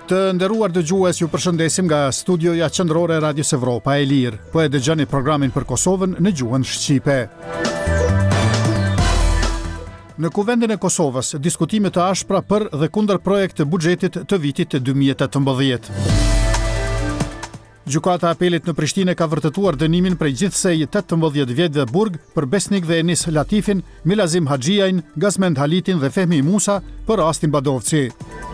Të nderuar dëgjues, ju përshëndesim nga studioja qendrore e Radios Evropa e Lirë. Po e dëgjoni programin për Kosovën në gjuhën shqipe. Në Kuvendin e Kosovës, diskutime të ashpra për dhe kundër projekt të buxhetit të vitit 2018. Gjykata e Apelit në Prishtinë ka vërtetuar dënimin prej gjithsej 18 vjetëve burg për Besnik dhe Enis Latifin, Milazim Haxhiajin, Gazmend Halitin dhe Fehmi Musa për rastin Badovci.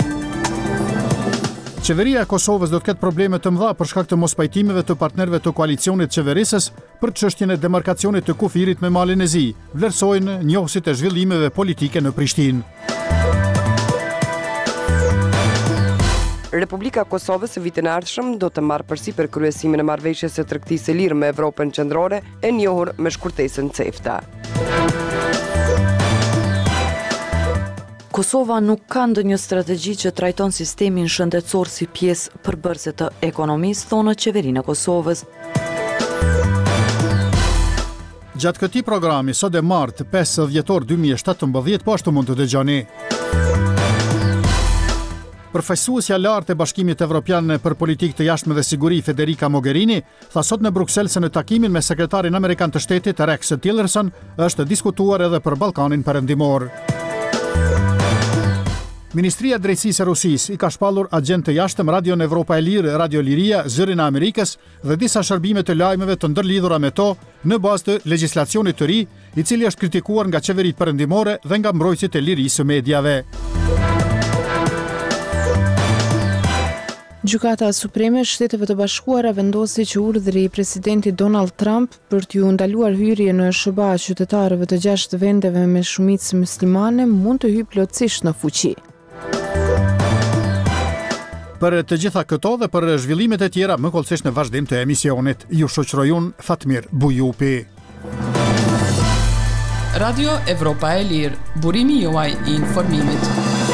Qeveria e Kosovës do të ketë probleme të mëdha për shkak të mospajtimeve të partnerëve të koalicionit qeverisës për çështjen e demarkacionit të kufirit me Malin e Zi, vlerësojnë njohësit e zhvillimeve politike në Prishtinë. Republika e Kosovës së vitin e ardhshëm do të marrë përsipër kryesimin e marrëveshjes së tregtisë së lirë me Evropën qendrore, e njohur me shkurtesën CEFTA. Kosova nuk ka ndonjë strategji që trajton sistemin shëndetësor si pjesë përbërëse të ekonomisë, thonë qeverinë e Kosovës. Gjatë këtij programi, sot e martë 5 dhjetor 2017, po ashtu mund të dëgjoni. Përfaqësuesja lartë e Bashkimit Evropian për Politikë të Jashtme dhe Siguri, Federica Mogherini, tha sot në Bruksel se në takimin me sekretarin amerikan të shtetit Rex Tillerson është diskutuar edhe për Ballkanin Perëndimor. Ministria e Drejtësisë e Rusisë i ka shpallur agent të jashtëm Radion Evropa e Lirë, Radio Liria, Zërin e Amerikës dhe disa shërbime të lajmeve të ndërlidhura me to në bazë të legjislacionit të ri, i cili është kritikuar nga qeveritë perëndimore dhe nga mbrojtësit e lirisë së mediave. Gjykata Supreme e Shteteve të Bashkuara vendosi që urdhri i presidentit Donald Trump për t'ju ndaluar hyrje në SBA qytetarëve të 6 vendeve me shumicë muslimane mund të hyjë plotësisht në fuqi. Për të gjitha këto dhe për zhvillimet e tjera, më kollësisht në vazhdim të emisionit, ju shoqëroj unë Fatmir Bujupi. Radio Evropa e Lirë, burimi juaj i informimit.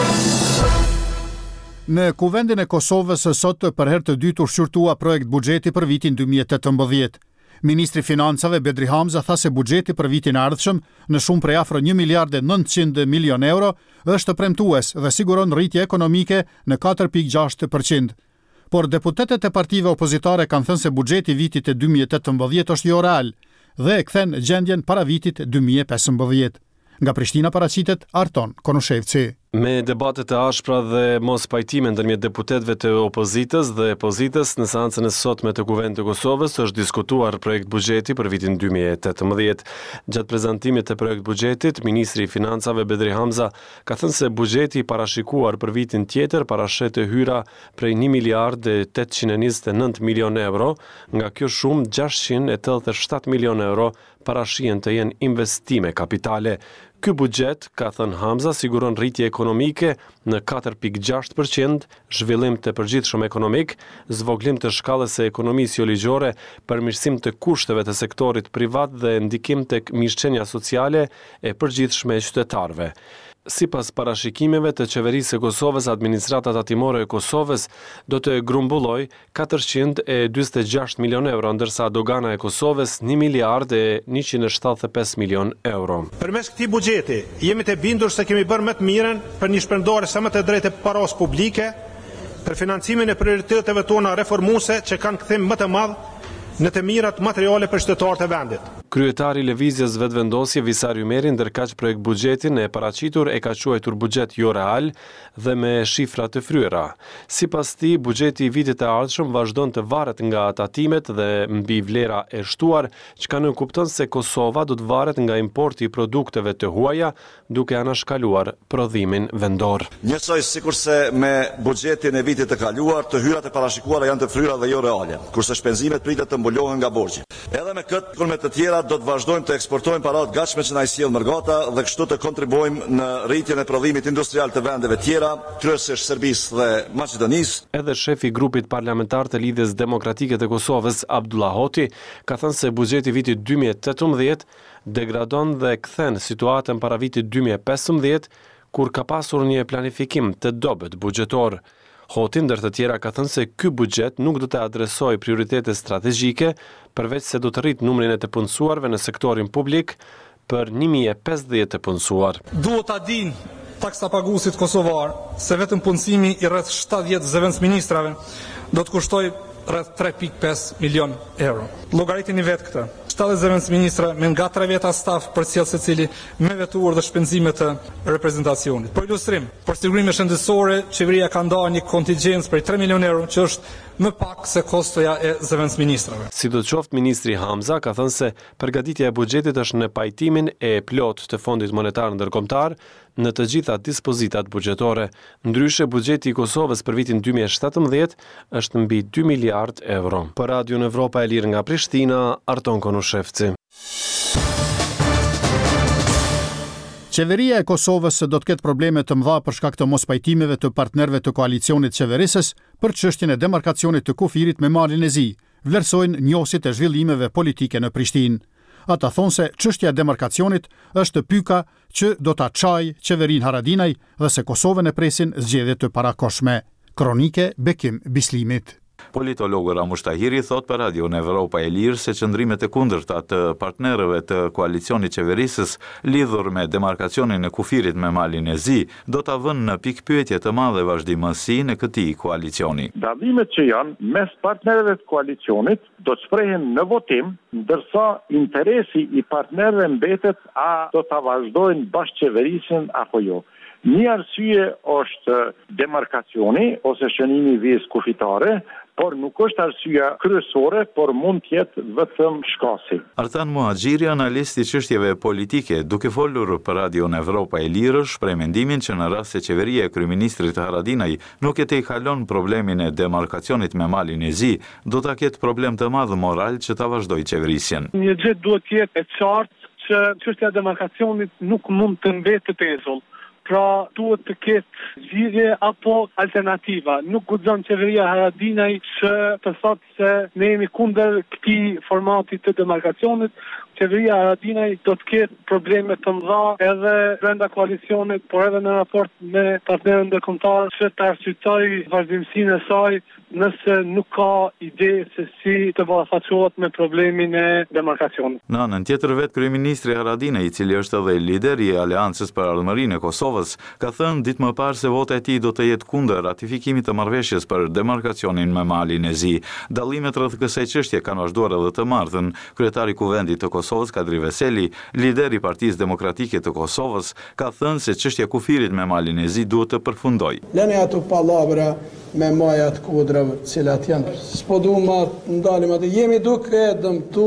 Në Kuvendin e Kosovës sot për herë të dytë u shqyrtua projekt buxheti për vitin 2018. Ministri Financave Bedri Hamza tha se buxheti për vitin e ardhshëm në shumë prej afro 1 miliard e 900 milion euro është premtues dhe siguron rritje ekonomike në 4.6%. Por deputetët e partive opozitare kanë thënë se buxheti vitit e 2018 është jo real dhe e kthen gjendjen para vitit 2015. Nga Prishtina paraqitet Arton Konushevci. Me debate të ashpra dhe mos pajtime ndërmjet deputetëve të opozitës dhe pozitës në seancën e sotme të Kuvendit të Kosovës është diskutuar projekt buxheti për vitin 2018. Gjatë prezantimit të projekt buxhetit, ministri i Financave Bedri Hamza ka thënë se buxheti i parashikuar për vitin tjetër parashet hyra prej 1 miliard e 829 milion euro, nga kjo shumë 687 milion euro parashihen të jenë investime kapitale. Ky buxhet, ka thënë Hamza, siguron rritje ekonomike në 4.6%, zhvillim të përgjithshëm ekonomik, zvoglim të shkallës së ekonomisë ligjore, përmirësim të kushteve të sektorit privat dhe ndikim tek mirëqenia sociale e përgjithshme e qytetarëve. Sipas parashikimeve të qeverisë së Kosovës, administrata tatimore e Kosovës do të grumbulloj 426 milion euro, ndërsa dogana e Kosovës 1 miliard e 175 milion euro. Përmes këtij buxheti jemi të bindur se kemi bërë më të mirën për një shpërndarje sa më të drejtë e paros publike, për financimin e prioriteteve tona reformuese që kanë kthim më të madh në të mirat materiale për qytetarët e vendit. Kryetari i Lëvizjes Vetvendosje Visar Ymeri ndërkaq projekt buxhetin e paraqitur e ka quajtur buxhet jo real dhe me shifra të fryera. Sipas tij, buxheti i vitit të ardhshëm vazhdon të varet nga tatimet dhe mbi vlera e shtuar, çka nënkupton se Kosova do të varet nga importi i produkteve të huaja, duke anashkaluar prodhimin vendor. Njësoj sikurse me buxhetin e vitit të kaluar, të hyrat e parashikuara janë të fryera dhe jo reale, kurse shpenzimet pritet të mbulohen nga borxhi. Edhe me këtë, kur me të tjera do të vazhdojmë të eksportojmë paratë gatshme që na i sjell Mërgata dhe kështu të kontribuojmë në rritjen e prodhimit industrial të vendeve tjera, kryesisht Serbisë dhe Maqedonisë. Edhe shefi i grupit parlamentar të Lidhjes Demokratike të Kosovës, Abdullah Hoti, ka thënë se buxheti i vitit 2018 degradon dhe kthen situatën para vitit 2015, kur ka pasur një planifikim të dobët buxhetor. Hoti ndër të tjera ka thënë se ky buxhet nuk do të adresojë prioritete strategjike, përveç se do të rritë numrin e të punësuarve në sektorin publik për 1050 të punësuar. Duhet ta dinë taksa paguesit kosovar, se vetëm punësimi I rreth 70 zëvendësministrave do të kushtoj rreth 3.5 milion euro. Llogaritini vetë këtë. 70 zëvendësministra me nga 3 veta staf përcjell secili me vetur dhe shpenzime të reprezentacionit. Për ilustrim, për sigurime shëndetësore, qeveria ka ndarë një kontingjencë për 3 milion euro, që është më pak se kostoja e zëvendësministrave. Sidoqoftë, ministri Hamza ka thënë se përgatitja e buxhetit është në pajtimin e plot të Fondit Monetar Ndërkombëtar në të gjitha dispozitat buxhetore. Ndryshe, buxheti I Kosovës për vitin 2017 është mbi 2 miliard euro. Për Radio Evropa e Lirë nga Prishtina, Arton Konushevci. Qeveria e Kosovës do të ketë probleme të mëdha për shkak të mospajtimeve të partnerëve të koalicionit qeverisës për çështjen e demarkacionit të kufirit me malin e Zi, vlerësojnë njohësit e zhvillimeve politike në Prishtinë. Ata thonë se çështja e demarkacionit është pyka që do ta çajë qeverinë Haradinaj dhe se Kosovën e presin zgjedhje të parakohshme. Kronike Bekim Bislimit. Politologu Ramush Tahiri thot për Radio në Evropa e Lirë se qëndrimet e kundërta të partnerëve të koalicionit qeverisës lidhur me demarkacionin e kufirit me malin e Zi do ta vënë në pikpyetje të madhe vazhdimësinë e këtij koalicioni. Dallimet që janë mes partnerëve të koalicionit do të shprehen në votim, ndërsa interesi I partnerëve mbetet a do ta vazhdojnë bashkëqeverisjen apo jo. Një arsye është demarkacioni ose shënimi I vizë kufitare, por nuk është arsyeja kryesore, por mund të jetë vetëm shkasi. Artan Muhaxhiri, analist I çështjeve politike, duke folur për Radio në Evropa e Lirë, shpreh mendimin që në rast se qeveria e kryeministrit Haradinaj nuk e tejkalon problemin e demarkacionit me malin e Zi, do ta ketë problem të madh moral që ta vazhdojë qeverisjen. Një gjë duhet të jetë e qartë që çështja e demarkacionit nuk mund të mbetë të pezull. Pra duhet të ketë zgjidhje apo alternativa. Nuk guxon qeveria Haradinaj që të thotë se ne jemi kundër këtij formati të demarkacionit. Qeveria Haradinaj do të ketë probleme të mëdha edhe brenda koalicionit, por edhe në raport me partnerën ndërkombëtar që të arsyetoj vazhdimsinë e saj nëse nuk ka ide se si të ballafaqohet me problemin e demarkacionit. Në anën tjetër vetë kryeministri Haradinaj, I cili është edhe lider I Aleancës për Ardhmërinë e Kosovës, ka thënë ditë më parë se vota e tij do të jetë kundër ratifikimit të marrëveshjes për demarkacionin me malin e Zi. Dallimet rreth kësaj çështje kanë vazhduar edhe të martën. Kryetari I Kuvendit të Kosovës, Kadri Veseli, lideri I Partisë Demokratike të Kosovës, ka thënë se çështja e kufirit me malin e Zi duhet të përfundojë. Lëni ato pallabra me majat kudrave, cilat janë. S'po duam të ndalim atë. Jemi duke dëmtu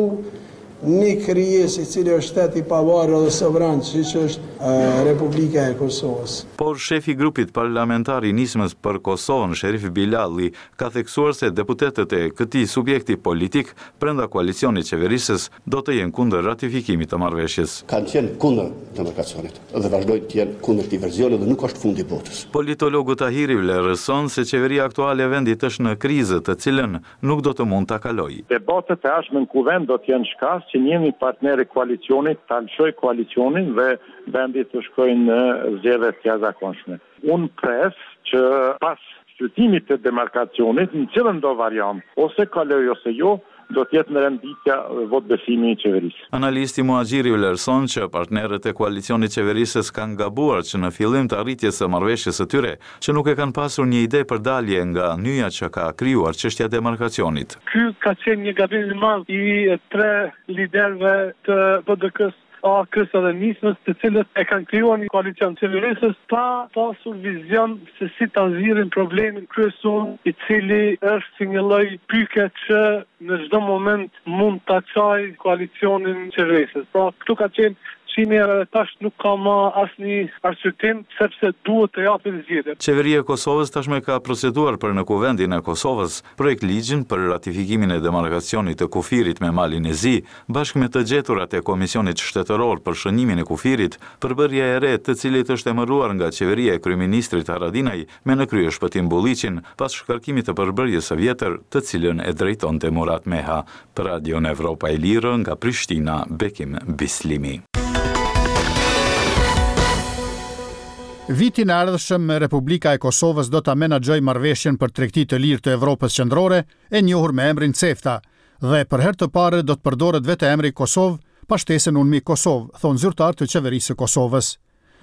një krijesë I cili është shtet I pavarur dhe sovran, siç është Republika e Kosovës. Por shefi I grupit parlamentar I nismës për Kosovën, Sherif Bilalli, ka theksuar se deputetët e këtij subjekti politik brenda koalicionit qeverisës do të jenë kundër ratifikimit të marrëveshjes. Kanë qenë kundër demarkacionit dhe vazhdojnë të jenë kundër këtij versioni dhe nuk është fundi I botës. Politologu Tahiri vlerëson se qeveria aktuale e vendit është në krizë të cilën nuk do të mund ta kalojë. Debatet e ardhshme në kuvend do të jenë shkas që njëmi partneri koalicionit të alëshoj koalicionin dhe vendit të shkojnë në zgjedhje të jashtëzakonshme. Unë pres që pas shqyrtimit të demarkacionit në cilën do variant, ose kaloj ose jo, do të jetë në renditja vot besimi I qeverisë. Analisti Muhaxhiri vlerëson që partnerët e koalicionit qeverisës kanë gabuar që në fillim të arritjes së marrëveshjes së tyre, që nuk e kanë pasur një ide për dalje nga nyja që ka krijuar çështja e demarkacionit. Ky ka qenë një gabim I madh I 3 liderëve të BDK-s, AKS dhe nismës, të cilët e kanë krijuar një koalicion qeverisës pa pasur vizion se si ta zgjidhin problemin kryesor I cili është si një lloj pyke që në çdo moment mund ta çajë koalicionin qeverisës. Pra këtu ka qenë dhe tash nuk ka më asnjë arsyetim sepse duhet të japin zgjedhje. Qeveria e Kosovës tashmë ka proceduar për në Kuvendin e Kosovës projekt ligjin për ratifikimin e demarkacionit të kufirit me malin e Zi, bashkë me të gjeturat e Komisionit Shtetëror për shënimin e kufirit, përbërja e re të cilit është emëruar nga qeveria e kryeministrit Haradinaj me në krye shpëtim Bulliqin pas shkarkimit të përbërjes së vjetër, të cilën e drejtonte Murat Meha. Për Radio në Evropa e Lirë nga Prishtina, Bekim Bislimi. Vitin e ardhshëm Republika e Kosovës do ta menaxhojë marrëveshjen për tregti të lirë të Evropës qendrore, e njohur me emrin CEFTA, dhe për herë të parë do të përdoret vetë emri Kosovë pa shtesën unëmi Kosovë, thon zyrtar të qeverisë së Kosovës.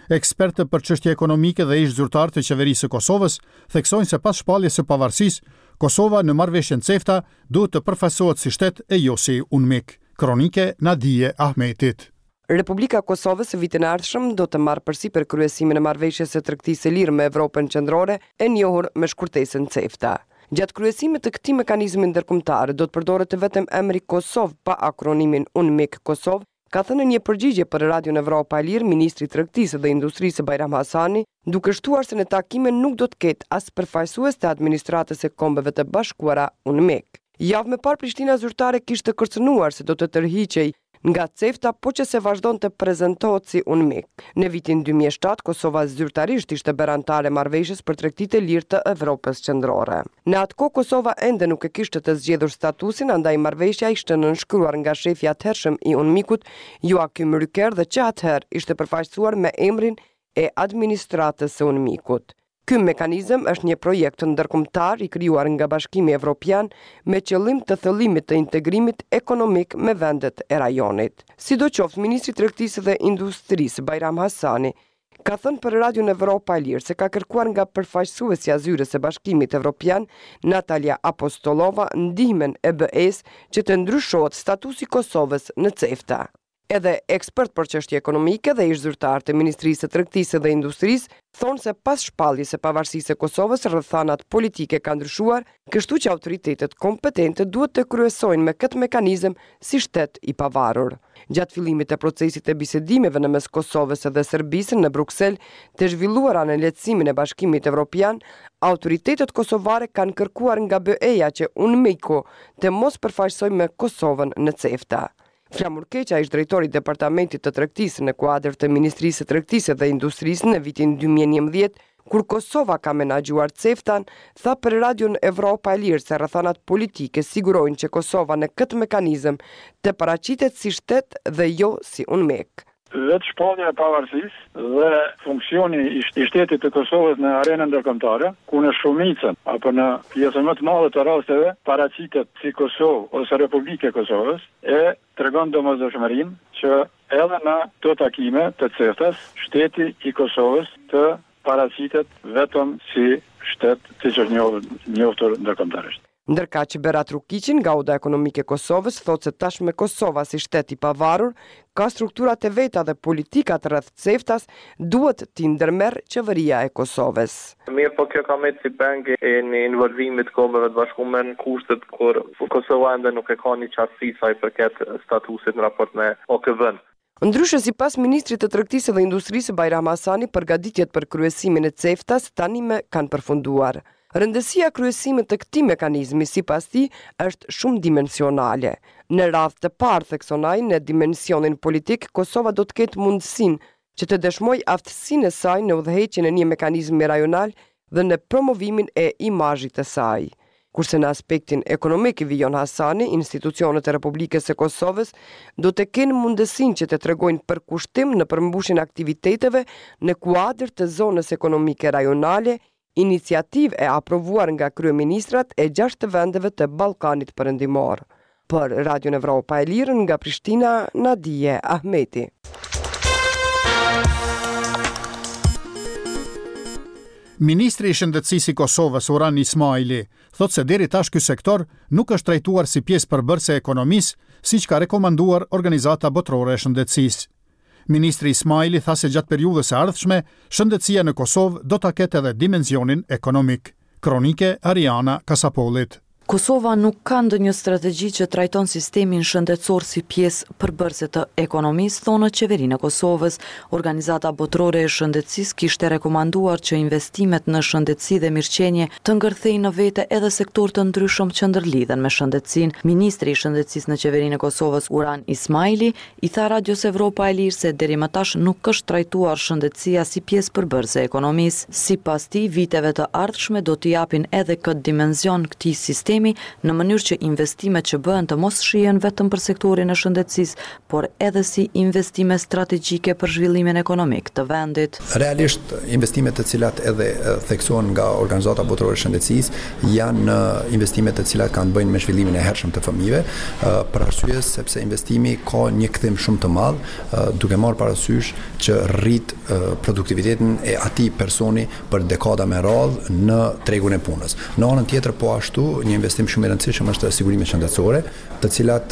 Ekspertë për çështje ekonomike dhe ish zyrtar të qeverisë së Kosovës theksojnë se pas shpalljes së pavarësisë, Kosova në marrëveshjen CEFTA duhet të përfaqësohet si shtet e jo si UNMIK. Kronike Nadije Ahmetit. Republika e Kosovës vitin e ardhshëm do të marrë përsipër kryesimin e marrëveshjes së tregtisë së lirë me Evropën qendrore, e njohur me shkurtesën CEFTA. Gjatë kryesimit të këtij mekanizmi ndërkombëtar do të përdoret vetëm emri Kosovë pa akronimin UNMIK Kosovë, ka thënë një përgjigje për Radion Evropa e Lirë ministri i Tregtisë dhe Industrisë Bajram Hasani, duke shtuar se në takime nuk do të ketë as përfaqësues të administratës së Kombeve të Bashkuara UNMIK. Javë më parë Prishtina zyrtare kishte kërcënuar se do të tërhiqej nga CEFTA, po që se vazhdon të prezantohet si UNMIK. Në vitin 2007, Kosova zyrtarisht ishte berantare marrëveshjes për tregtitë e lirë të Evropës qendrore. Në atë kohë Kosova ende nuk e kishte të zgjedhur statusin, andaj marrëveshja ishte nënshkruar nga shefi atëhershëm i UNMIK-ut, Joakim Ryker, dhe që atëherë ishte përfaqësuar me emrin e administratës së UNMIK-ut. Ky mekanizëm është një projekt ndërkombëtar i krijuar nga Bashkimi Evropian me qëllim të thëllimit të integrimit ekonomik me vendet e rajonit. Sidoqoftë, ministri i Tregtisë dhe Industrisë Bajram Hasani ka thënë për Radion Evropa e Lirë se ka kërkuar nga përfaqësuesja zyres së Bashkimit Evropian, Natalia Apostolova, ndihmën e BE-s që të ndryshohet statusi i Kosovës në CEFTA. Edhe ekspert për çështje ekonomike dhe ish zyrtar të Ministrisë së Tregtisë dhe Industrisë thonë se pas shpalljes së pavarësisë së Kosovës, rrethanat politike kanë ndryshuar, kështu që autoritetet kompetente duhet të kryesojnë me këtë mekanizëm si shtet i pavarur. Gjatë fillimit të procesit të bisedimeve në mes Kosovës dhe Serbisë në Bruksel, të zhvilluara në lehtësimin e Bashkimit Evropian, autoritetet kosovare kanë kërkuar nga BE-ja që UNMIK-u të mos përfaqësojë me Kosovën në CEFTA. Flamur Keqa, ish drejtori i Departamentit të Tregtisë në kuadër të Ministrisë së Tregtisë dhe Industrisë në vitin 2011, kur Kosova ka menaxhuar CEFTA-n, tha për Radion Evropa e Lirë se rrethanat politike sigurojnë që Kosova në këtë mekanizëm të paraqitet si shtet dhe jo si UNMIK. Vetë shpallja e pavarësisë dhe funksioni i shtetit të Kosovës në arenën ndërkombëtare, ku në shumicën apo në pjesën më të madhe të rasteve paraqitet si Kosovë ose Republika e Kosovës, e tregon domosdoshmërinë që edhe në të takime të CEFTA-s, shteti i Kosovës të paraqitet vetëm si shtet siç është njohur ndërkombëtarisht. Ndërka që Berat Rukiqin nga Oda Ekonomike e Kosovës thotë se tashmë Kosova si shtet i pavarur ka strukturat e veta dhe politikat rreth CEFTA-s duhet t'i ndërmerr qeveria e Kosovës. Mirë, po kjo ka me si peng e një involvimit Kombeve të Bashkuara në kushtet kur Kosova ende nuk e ka një qartësi sa i përket statusit në raport me OKB-n. Ndryshe, sipas ministrit të Tregtisë dhe Industrisë Bajram Hasani, përgatitjet për kryesimin e CEFTA-s tani kanë përfunduar. Rëndësia kryesimit të këtij mekanizmi sipas tij është shumë dimensionale. Në radhë të parë thekson ai, në dimensionin politik, Kosova do të ketë mundësinë që të dëshmojë aftësinë e saj në udhëheqjen e një mekanizmi rajonal dhe në promovimin e imazhit të saj. Kurse në aspektin ekonomik, vijon Hasani, institucionet e Republikës së Kosovës do të kenë mundësinë që të tregojnë përkushtim në përmbushjen e aktiviteteve në kuadër të zonës ekonomike rajonale, iniciativë e aprovuar nga kryeministrat e 6 vendeve të Ballkanit Perëndimor. Për Radion Evropa e Lirë nga Prishtina, Nadije Ahmeti. Ministri i Shëndetësisë i Kosovës, Uran Ismaili, thotë se deri tash ky sektor nuk është trajtuar si pjesë përbërëse e ekonomisë, siç ka rekomanduar Organizata Botërore e Shëndetësisë. Ministri Ismaili tha se gjatë periudhës së ardhshme, shëndetësia në Kosovë do ta ketë edhe dimensionin ekonomik. Kronike Ariana Kasapolit. Kosova nuk ka ndonjë strategji që trajton sistemin shëndetësor si pjesë përbërëse të ekonomisë, thonë qeverinë e Kosovës. Organizata Botërore e Shëndetësisë kishte rekomanduar që investimet në shëndetësi dhe mirëqenie të ngërthejnë në vete edhe sektor të ndryshëm që ndërlidhen me shëndetësinë. Ministri i Shëndetësisë në qeverinë e Kosovës, Uran Ismaili, i tha Radios Evropa e Lirë se deri më tash nuk është trajtuar shëndetësia si pjesë përbërëse e ekonomisë. Sipas tij, viteve të ardhshme do t'i japin edhe këtë dimension këtij sistemi sistemi në mënyrë që investimet që bëhen të mos shihen vetëm për sektorin e shëndetësisë, por edhe si investime strategjike për zhvillimin ekonomik të vendit. Realisht, investimet të cilat edhe theksohen nga Organizata Botërore e Shëndetësisë janë investimet të cilat kanë bëjnë me zhvillimin e hershëm të fëmijëve, për arsye sepse investimi ka një kthim shumë të madh, duke marrë parasysh që rrit produktivitetin e atij personi për dekada me radhë në tregun e punës. Në anën tjetër, po ashtu, një investim shumë i rëndësishëm është sigurimi shëndetësore, të cilat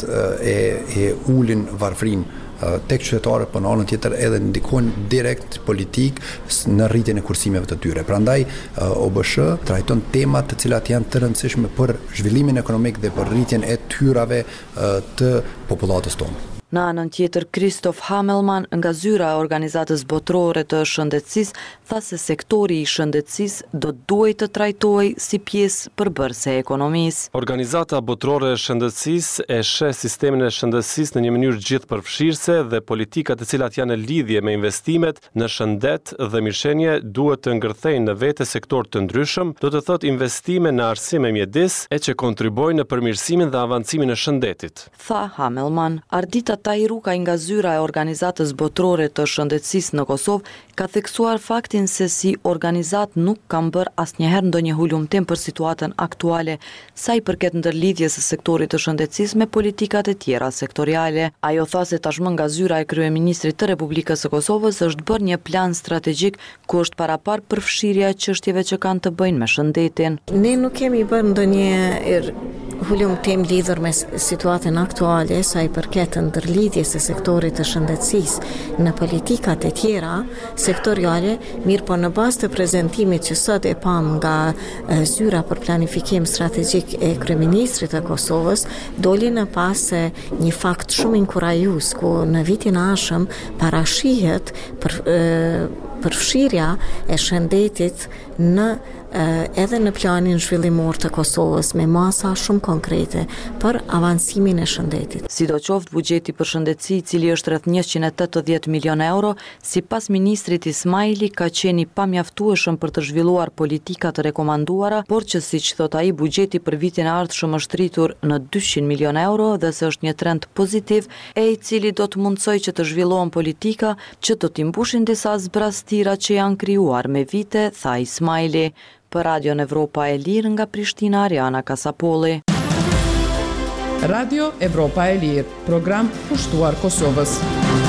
e ulin varfrinë tek qytetarët, por në anën tjetër edhe ndikojnë direkt politik në rritjen e kursimeve të tyre. Prandaj OBSH trajton tema të cilat janë të rëndësishme për zhvillimin ekonomik dhe për rritjen e tyrave të popullatës tonë. Në anën tjetër, Kristof Hamelman, nga zyra e Organizatës Botërore të Shëndetësisë, tha se sektori i shëndetësisë do duhet të trajtohej si pjesë përbërëse e ekonomisë. Organizata Botërore e Shëndetësisë e sheh sistemin e shëndetësisë në një mënyrë gjithëpërfshirëse dhe politikat të cilat janë në lidhje me investimet në shëndet dhe mirëqenie duhet të ngërthejnë në vete sektor të ndryshëm, do të thotë investime në arsim e mjedis e që kontribojnë në përmirësimin dhe avancimin e shëndetit. Tha Hamelman, Ardita Tajruka nga zyra e Organizatës Botërore të Shëndetësisë në Kosovë ka theksuar faktin se si organizatë nuk kanë bërë asnjëherë ndonjë hulumtim për situatën aktuale sa i përket ndërlidhjes së sektorit të shëndetësisë me politikat e tjera sektoriale. Ajo tha se tashmë nga zyra e kryeministrit të Republikës së Kosovës është bërë një plan strategjik ku është parapar përfshirja e çështjeve që kanë të bëjnë me shëndetin. Ne nuk kemi bërë ndonjë hulumtim lidhur me situatën aktuale sa i përket ndërlidhjes së sektorit të shëndetësisë në politikat e tjera sektoriale, mirë po në bazë të prezantimit që sot e pam nga zyra për planifikim strategjik e kryeministrit të Kosovës, doli në pas një fakt shumë inkurajues ku në vitin e ardhshëm parashihet përfshirja e shëndetit në edhe në planin zhvillimor të Kosovës me masa shumë konkrete për avancimin e shëndetit. Sidoqoftë, buxheti për shëndetësi, i cili është rreth 180 milion euro, sipas ministrit Ismaili, ka qenë i pamjaftueshëm për të zhvilluar politika të rekomanduara, por që siç thot ai, buxheti për vitin e ardhshëm është rritur në 200 milion euro dhe se është një trend pozitiv e i cili do të mundsojë që të zhvillohen politika që do t'i mbushin disa zbrastira që janë krijuar me vite, tha Ismaili. Për Radion Evropa e Lirë nga Prishtina, Ariana Kasapolli. Radio Evropa e Lirë, program pushtuar Kosovës.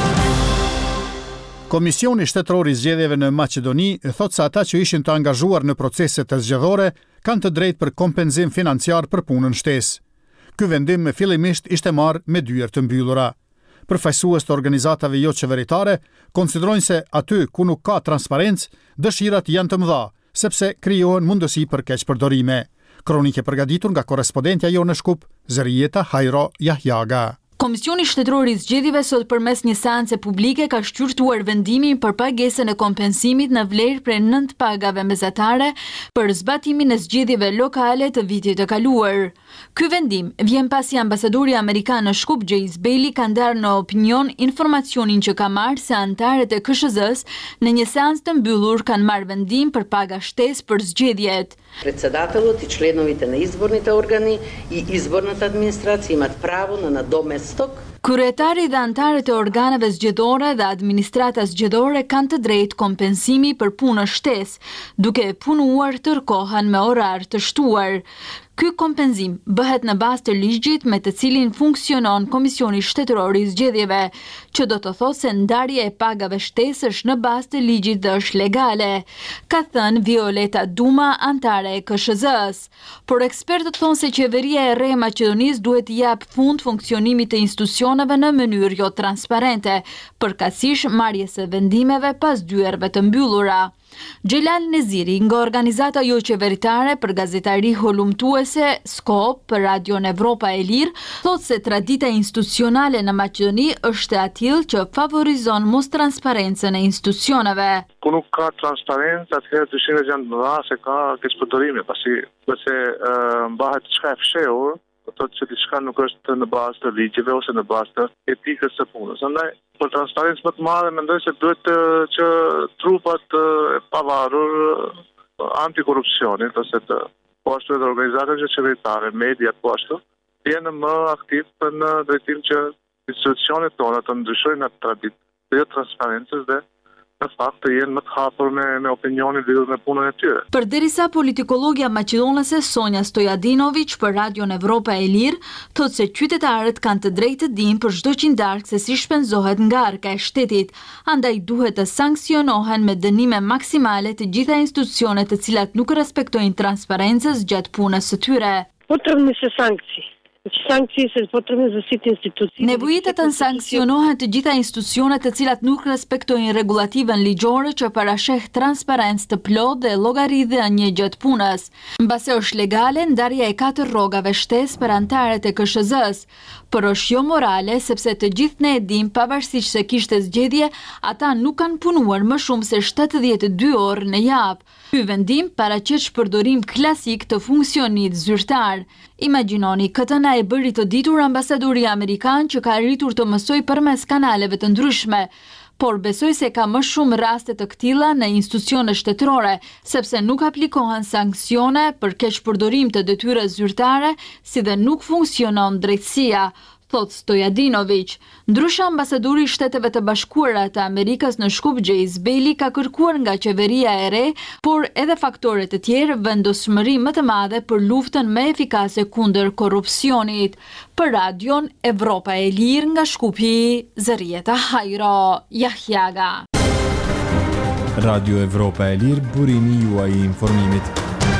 Komisioni Shtetëror i Zgjedhjeve në Maqedoni thot se ata që ishin të angazhuar në procese të zgjedhore kanë të drejtë për kompenzim financiar për punën shtesë. Ky vendim fillimisht ishte marrë me dyert të mbyllura. Përfaqësues të organizatave jo qeveritare konsiderojnë se aty ku nuk ka transparencë, dëshirat janë të mëdha, sepse krijohen mundësi për keqpërdorime. Kronike përgatitur nga korrespondentja jo në Shkup, Zërijeta Hajro Jahjaga. Komisioni Shtetëror i Zgjedhjeve sot përmes një seance publike ka shqyrtuar vendimin për pagesën e kompensimit në vlerë prej 9 pagave mesatare për zbatimin e zgjedhjeve lokale të vitit të kaluar. Ky vendim vjen pasi ambasadori amerikan në Shkup, Jace Bailey, ka ndarë në opinion informacionin që ka marrë se anëtarët e KSZ-s në një seancë të mbyllur kanë marrë vendim për paga shtesë për zgjedhjet. Председателот и членовите на изборните органи и изборната администрација имат право на надоместок. Kryetari dhe anëtarët e organeve zgjedhore dhe administrata zgjedhore kanë të drejtë kompensimi për punë shtesë, duke punuar tërkohën me orar të shtuar. Ky kompenzim bëhet në bazë të ligjit me të cilin funksionon Komisioni Shtetëror i Zgjedhjeve, që do të thotë se ndarja e pagave shtesë është në bazë të ligjit dhe është legale, ka thënë Violeta Duma, anëtare e KSZ-s. Por ekspertët thonë se qeveria e re e Maqedonisë duhet të jap fund funksionimit të institucioneve në mënyrë jo transparente, përkatësisht marrjes së vendimeve pas dyerve të mbyllura. Gjelal Neziri nga organizata jo qeveritare për gazetari holumtuese Skop për Radion Evropa e Lirë thotë se tradita institucionale në Maqedoni është e tillë që favorizon mos transparencën e institucioneve. Po nuk ka transparencë, atëherë dyshimet janë të mëdha se ka keqpërdorime, pasi nëse mbahet diçka e fshehur, do të thotë që diçka nuk është në bazë të ligjeve ose në bazë të etikës së punës. Andaj për transparencë më të madhe mendoj se duhet që trupat e pavarur antikorrupsionit ose të po ashtu edhe organizatat qeveritare, mediat po ashtu, të jenë më aktiv në drejtim që institucionet tona të ndryshojnë atë traditë të jo transparencës dhe në fakt të jenë më të hapur me opinionin lidhur me punën e tyre. Përderisa politikologia maqedonase Sonja Stojadinović për Radion Evropa e Lirë thotë se qytetarët kanë të drejtë të dinë për çdo qindark se si shpenzohet nga arka e shtetit, andaj duhet të sankcionohen me dënime maksimale të gjitha institucionet të cilat nuk respektojnë transparencës gjatë punës së tyre. Potrebne se sankcije. Nevojitet të sankcionohen të gjitha institucionet të cilat nuk respektojnë regulativën ligjore që parasheh transparencë të plotë dhe llogaridhje gjatë punës. Mbase është legale, ndarja e 4 rrogave shtesë për anëtarët e KSZ-s, por është jo morale sepse të gjithë ne e dimë pavarësisht se kishte zgjedhje, ata nuk kanë punuar më shumë se 72 orë në javë. Ky vendim paraqet shpërdorim klasik të funksionit zyrtar. Imagjinoni, këtë na e bëri të ditur ambasadori amerikan që ka arritur të mësoj përmes kanaleve të ndryshme, por besoj se ka më shumë raste të këtilla në institucione shtetërore, sepse nuk aplikohen sanksione për keqpërdorim të detyrës zyrtare, si dhe nuk funksionon drejtësia, thot Stojadinović. Ndryshe, ambasadori i Shteteve të Bashkuara të Amerikës në Shkupje Izbeli ka kërkuar nga qeveria e re, por edhe faktorët e tjerë vendosmëri më të madhe për luftën më efikase kundër korrupsionit. Për Radion Evropa e Lirë nga Shkupi, Zërieta Hajro, Jahjaga. Radio Evropa e Lirë, burimi juaj i informimit.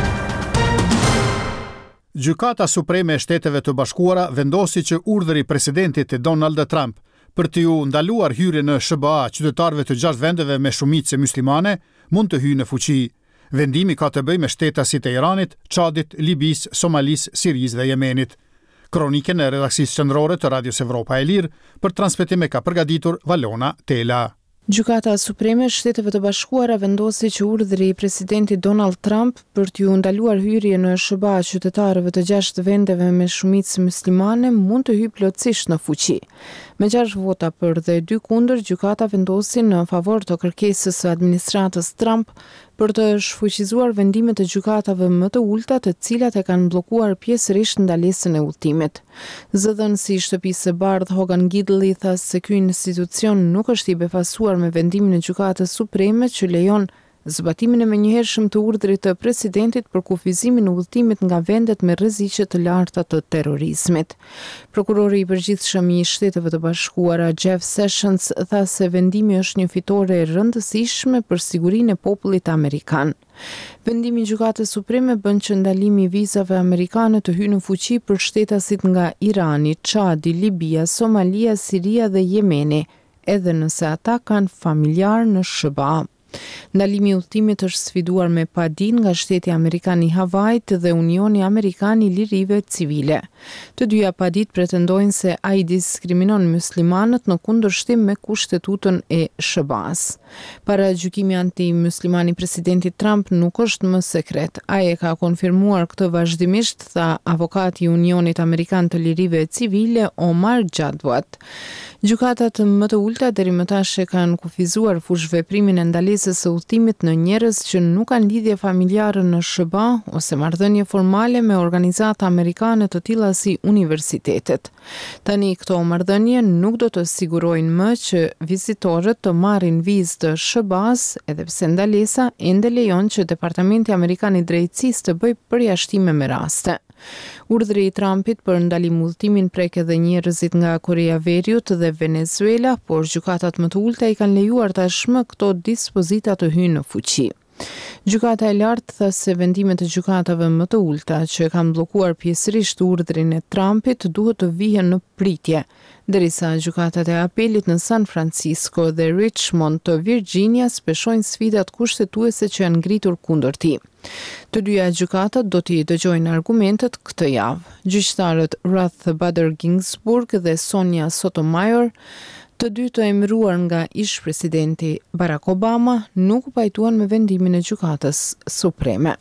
Gjykata Supreme e Shteteve të Bashkuara vendosi që urdhri i presidentit Donald Trump për t'ju ndaluar hyrjen në SBA qytetarëve të 6 vendeve me shumicë muslimane mund të hyjë në fuqi. Vendimi ka të bëjë me shtetasit e Iranit, Çadit, Libisë, Somalisë, Sirisë dhe Yemenit. Kronikën e redaksisë qendrore të Radios Evropa e Lirë për transmetim e ka përgatitur Valona Tela. Gjykata Supreme e Shteteve të Bashkuara vendosi që urdhri i presidentit Donald Trump për t'ju ndaluar hyrje në SBA qytetarëve të 6 vendeve me shumicë muslimane mund të hyjë plotësisht në fuqi. Me 6 vota për dhe 2 kundër, gjykata vendosi në favor të kërkesës së administratës Trump për të shfuqizuar vendimet të gjykatave më të ulta, të cilat e kanë bllokuar pjesërisht ndalesën e udhëtimit. Zëdhënësi i Shtëpisë së Bardhë Hogan Gidley tha se ky institucion nuk është i befasuar me vendimin e gjykatës supreme që lejon zbatimin e menjëhershëm të urdhrit të presidentit për kufizimin e udhëtimit nga vendet me rreziqe të larta të terrorizmit. Prokurori i përgjithshëm i Shteteve të Bashkuara Jeff Sessions tha se vendimi është një fitore e rëndësishme për sigurinë e popullit amerikan. Vendimi i Gjykatës Supreme bën që ndalimi i vizave amerikane të hyjë në fuqi për shtetasit nga Irani, Çadi, Libia, Somalia, Siria dhe Jemeni, edhe nëse ata kanë familjar në SBA. Ndalimi i udhëtimit është sfiduar me padin nga Shteti Amerikan i Havajit dhe Unioni Amerikan i Lirive Civile. Të dyja padit pretendojnë se ai diskriminon muslimanët në kundërshtim me kushtetutën e SBA-s. Paragjykimi anti-musliman i presidentit Trump nuk është më sekret. Ai e ka konfirmuar këtë vazhdimisht, tha avokati i Unionit Amerikan të Lirive Civile Omar Jadwat. Gjykatat më të ulta deri më tash e kanë kufizuar fushveprimin e ndalesës së udhëtimit në njerëz që nuk kanë lidhje familjare në SBA ose marrëdhënie formale me organizata amerikane të tilla si universitetet. Tani këto marrëdhënie nuk do të sigurojnë më që vizitorët të marrin vizë të SBA-s, edhe pse ndalesa ende lejon që Departamenti Amerikan i Drejtësisë të bëjë përjashtime me raste. Urdhri i Trumpit për ndalim udhëtimin prek edhe njerëzit nga Korea e Veriut dhe Venezuela, por gjykatat më të ulta i kanë lejuar tashmë këto dispozita të hyjnë në fuqi. Gjykata e lartë tha se vendimet e gjykatave më të ulta që kanë bllokuar pjesërisht urdhrin e Trumpit duhet të vihen në pritje, derisa gjykatat e apelit në San Francisco dhe Richmond të Virginias peshojnë sfidat kushtetuese që janë ngritur kundër tij. Të dyja gjykatat do t'i dëgjojnë argumentet këtë javë. Gjyqtarët Ruth Bader Ginsburg dhe Sonia Sotomayor, të dy të emëruar nga ish-presidenti Barack Obama, nuk u pajtuan me vendimin e gjykatës supreme.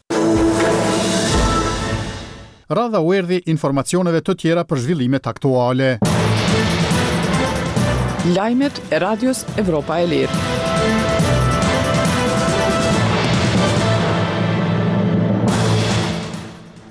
Radha u erdhi informacioneve të tjera për zhvillimet aktuale. Lajmet e Radios Evropa e Lirë.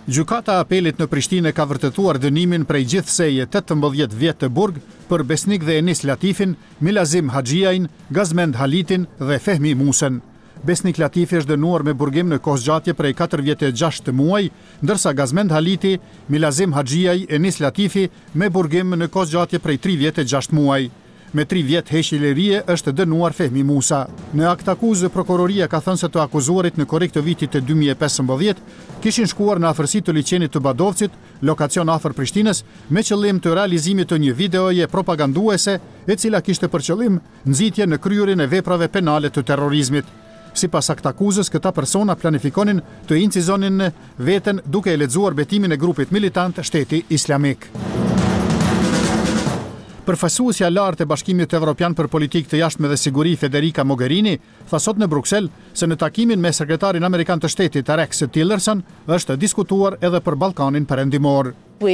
Gjykata e Apelit në Prishtinë ka vërtetuar dënimin prej gjithseje 18 vjet të burg për Besnik dhe Enis Latifin, Milazim Haxhiajin, Gazmend Halitin dhe Fehmi Musen. Besnik Latifi është dënuar me burgim në kohëzgjatje prej 4 vjet e 6 muaj, ndërsa Gazmend Haliti, Milazim Haxhiaj, Enis Latifi me burgim në kohëzgjatje prej 3 vjet e 6 muaj. Me 3 vjet heqje lirie është dënuar Fehmi Musa. Në akt akuzë, prokuroria ka thënë se të akuzuarit në korrik të vitit të 2015 kishin shkuar në afërsi të liçenit të Badovcit, lokacion afër Prishtinës, me qëllim të realizimit të një videoje propaganduese e cila kishte për qëllim nxitje në kryerjen e veprave penale të terrorizmit. Sipas akt akuzës, këta persona planifikonin të incizonin veten duke e lexuar betimin e grupit militant Shteti Islamik. Përfaqësuesja e lartë e Bashkimit Evropian për Politikë të Jashtme dhe Siguri Federica Mogherini tha sot në Bruksel se në takimin me sekretarin amerikan të shtetit Rex Tillerson është diskutuar edhe për Ballkanin Perëndimor.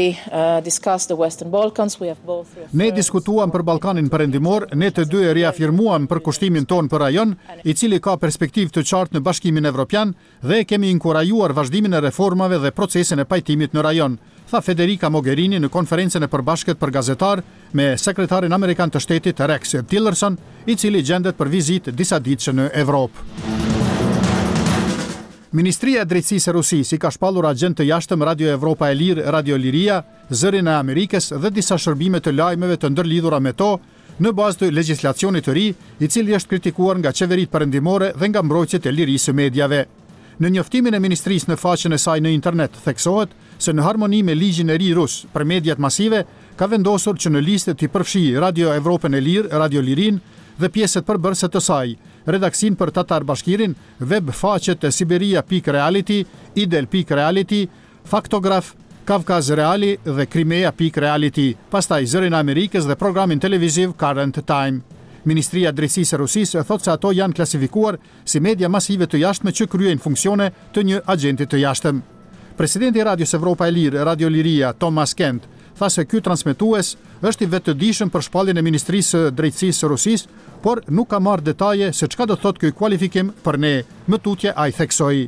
Ne diskutuam për Ballkanin Perëndimor, ne të dy e riafirmuam përkushtimin ton për rajon, i cili ka perspektivë të qartë në Bashkimin Evropian dhe kemi inkurajuar vazhdimin e reformave dhe procesin e pajtimit në rajon, tha Federica Mogherini në konferencën e përbashkët për gazetar me sekretarin amerikan të shtetit Rex Tillerson, i cili gjendet për vizitë disa ditëshe në Evropë. Ministria e Drejtësisë e Rusisë i ka shpallur agent të jashtëm Radio Evropa e Lirë, Radio Liria, Zërin e Amerikës dhe disa shërbime të lajmeve të ndërlidhura me to në bazë të legjislacionit të ri, i cili është kritikuar nga qeveritë perëndimore dhe nga mbrojtjet e lirisë së medjave. Në njoftimin e ministrisë në faqen e saj në internet theksohet se në harmoni me ligjin e ri rus për mediat masive ka vendosur që në listë të përfshijë Radio Evropën e Lirë, Radio Lirin dhe pjesët përbërëse të saj, redaksin për Tatar Bashkirin, web faqet e Siberia.reality, Idel.reality, Faktograf, Kavkaz Reali dhe Crimea.reality, pastaj Zërin e Amerikës dhe programin televiziv Current Time. Ministria e Drejtësisë e Rusisë e thotë se ato janë klasifikuar si media masive të jashtme që kryejnë funksione të një agenti të jashtëm. Presidenti i Radios Evropa e Lirë, Radio Liria, Thomas Kent, tha se ky transmetues është i vetëdijshëm për shpalljen e Ministrisë së Drejtësisë së Rusisë, por nuk ka marrë detaje se çka do thotë ky kualifikim për ne. Më tutje ai theksoi.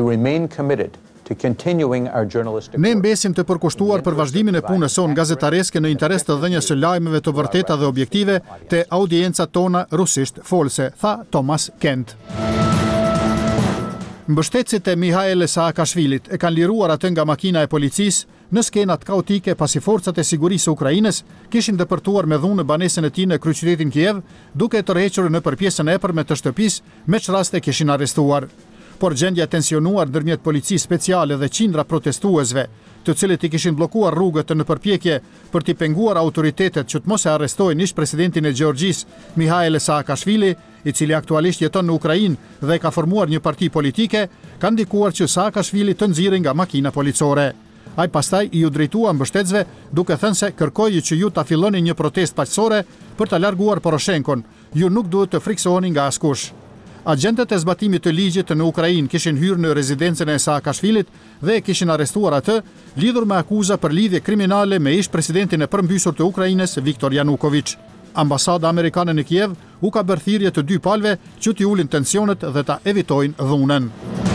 Ne mbesim të përkushtuar për vazhdimin e punës sonë gazetareske në interes të dhënies së lajmeve të vërteta dhe objektive te audiencat tona rusisht folse, tha Thomas Kent. Mbështetësit e Mihail Saakashvilit e kanë liruar atë nga makina e policisë në skenat kaotike pasi forcat e sigurisë së Ukrainës kishin depërtuar me dhunë banesën e tij në kryeqytetin Kiev, duke tërhequr nëpër pjesën e epërme të shtëpisë, me çraste kishin arrestuar. Por gjendja e tensionuar ndërmjet policisë speciale dhe qindra protestuesve, të cilët i kishin bllokuar rrugët në përpjekje për t'i penguar autoritetet që të mos e arrestojnë ish presidentin e Gjeorgjisë, Mihail Saakashvili, i cili aktualisht jeton në Ukrainë dhe ka formuar një parti politike, ka ndikuar që Saakashvili të nxirrej nga makina policore. Ai pastaj i u drejtua mbështetësve duke thënë se kërkoi që ju ta filloni një protestë paqësore për ta larguar Poroshenkon. Ju nuk duhet të friksoheni nga askush. Agentët e zbatimit të ligjit në Ukrainë kishin hyrë në rezidencën e Saakashvilit dhe kishin arrestuar atë, lidhur me akuza për lidhje kriminale me ish presidentin e përmbysur të Ukrainës, Viktor Yanukovych. Ambasada amerikane në Kiev u ka bërë thirrje të dy palëve që t'i ulin tensionet dhe ta evitojnë dhunën.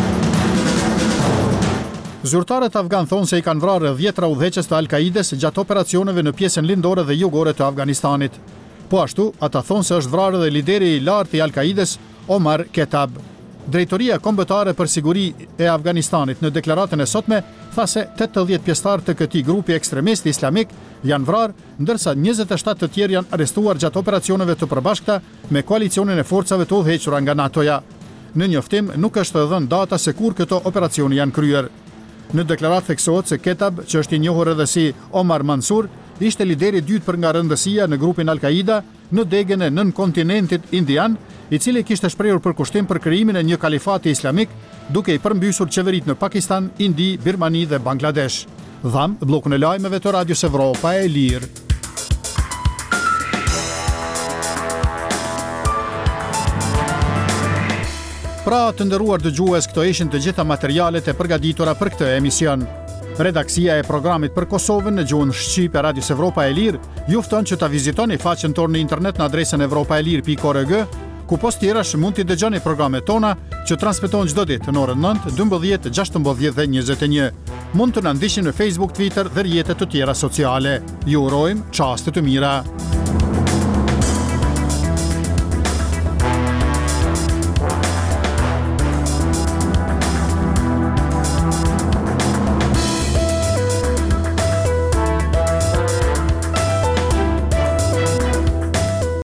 Zyrtarët afgan thonë se i kanë vrarë 10 udhëheqës të Al-Kaides gjatë operacioneve në pjesën lindore dhe jugore të Afganistanit. Po ashtu, ata thonë se është vrarë dhe lideri i lartë i Al-Kaides, Omar Ketab. Drejtoria kombëtare për siguri e Afganistanit në deklaratën e sotme tha se 80 pjesëtar të këtij grupi ekstremist islamik janë vrarë, ndërsa 27 të tjerë janë arrestuar gjatë operacioneve të përbashkëta me koalicionin e forcave të udhëhequra nga NATO-ja. Në njoftim nuk është dhënë data se kur këto operacione janë kryer. Në deklaratë theksohet se Ketab, që është i njohur edhe si Omar Mansur, ishte lideri i dytë për nga rëndësia në grupin Al-Qaida në degën e nën kontinentit indian, i cili kishte shprehur përkushtim për krijimin e një kalifati islamik, duke i përmbysur qeveritë në Pakistan, Indi, Birmani dhe Bangladesh. Dham bllokun e lajmeve të Radios Evropa e Lirë. Pra, të nderuar dëgjues, këto ishin të gjitha materialet e përgatitura për këtë emision. Redaksia e programit për Kosovën në gjuhën shqipe e Radios Evropa e Lirë ju fton që ta vizitoni faqen tonë në internet në adresën evropaelir.org ku post tjerash mund t'i dëgjoni programet tona që transmetohen çdo ditë në orën 9, 12, 16 dhe 21. Mund të na ndiqni në Facebook, Twitter dhe rrjetet të tjera sociale. Ju urojmë çaste të mira.